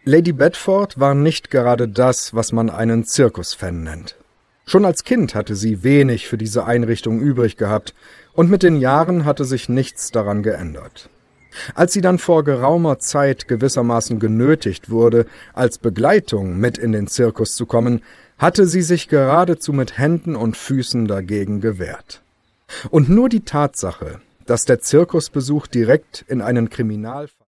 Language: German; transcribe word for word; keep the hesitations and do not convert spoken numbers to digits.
Lady Bedford war nicht gerade das, was man einen Zirkusfan nennt. Schon als Kind hatte sie wenig für diese Einrichtung übrig gehabt, und mit den Jahren hatte sich nichts daran geändert. Als sie dann vor geraumer Zeit gewissermaßen genötigt wurde, als Begleitung mit in den Zirkus zu kommen, hatte sie sich geradezu mit Händen und Füßen dagegen gewehrt. Und nur die Tatsache, dass der Zirkusbesuch direkt in einen Kriminalfall